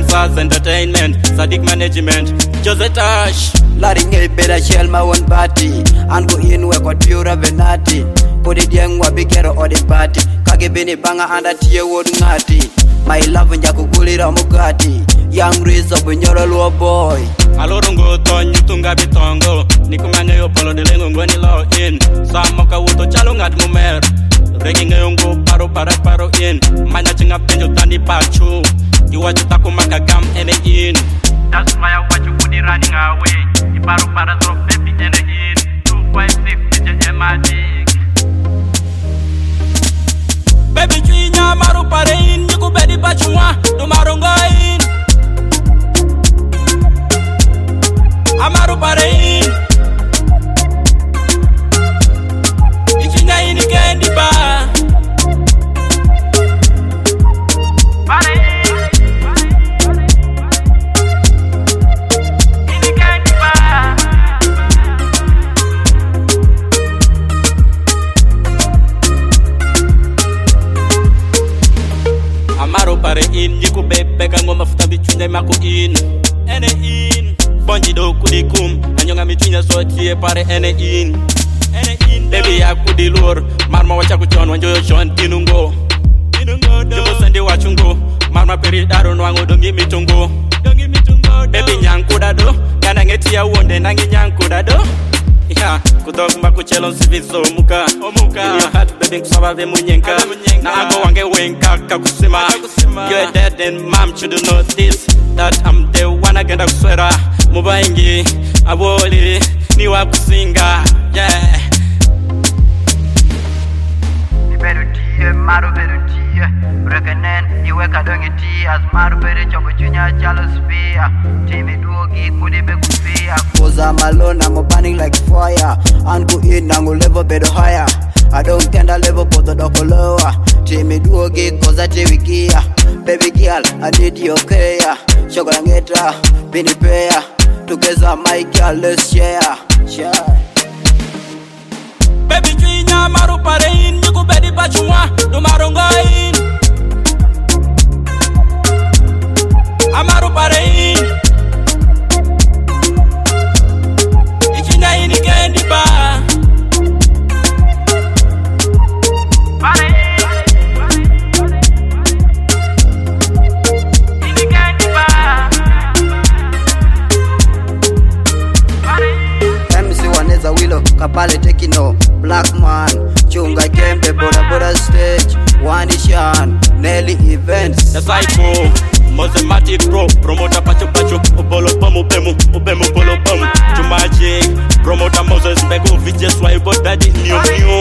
Saz Entertainment, Sadiq Management, Jose Tash. Laring a better shell my one party. And go in work or pure venati. Put it young wabikero or the party. Kage bini banga and a tear wood ngati. My love and Jakuguli Ramugati. Young race of Bunyoro Lua boy. Alorungo Tony Tunga Bitongo. Nikumane Opolo de Lengo ni law in. Samoka Wuto Chalungat Mumer. Reggae Yongo Paro Paro in. Managing up in your Tani Pachu. You want to Takumaka Gam and in. That's why I watch you put it running away. Paro drop baby and in. 256 DJ Magic. Baby Chinya Maru Parein, you go bedi Pachua, no Marongain. Amaru Parein. Ichinya in the candy bar. Parein. In the candy bar. Amaru Parein, you go bebe Kangoma Futabichune Makuin. Ene in. Bonji do kudikum anyonga mitwinya so tie pare ene in baby ya kudilur marma wacha kuchon wanjo shon tinungo jumbo sende wachungo marma peri daro nwango dongi mitungo baby nyankuda do kana ngeti ya wonde nangi nyankuda do ya kudog makuchelo sivizo muka ni hat baby kusaba ve munyenka na ago wange wenka kakusima you're dead and mom should know this that I'm the one agenda kuswera mubaingi aboli ni wakusinga yeah Iberutie maru berutie rekenen iweka dongiti as maru bere choko chunya chalo spia timi duogi kudibe kufia koza malona I'm burning like fire and go in and go level better higher I don't tend to level but the dog lower timi duogi koza tewikia baby girl I need your care shokolangeta bini pair together my girl let's share baby Chinya Maru Parein you go bedi Pachua no Marongain Amaru Parein Ichinya in the candy bar Kapale Tekino, Black Man, Chunga Jembe, Bora Stage, Wanishan, Nelly Events. The Psycho, Mosematic Pro, Promoter Pacho, Obolo Pomu Pemu, Ubemu Polo Pomu, Jumagic, Promoter Moses Bego, Vijay Swipe, Daddy New.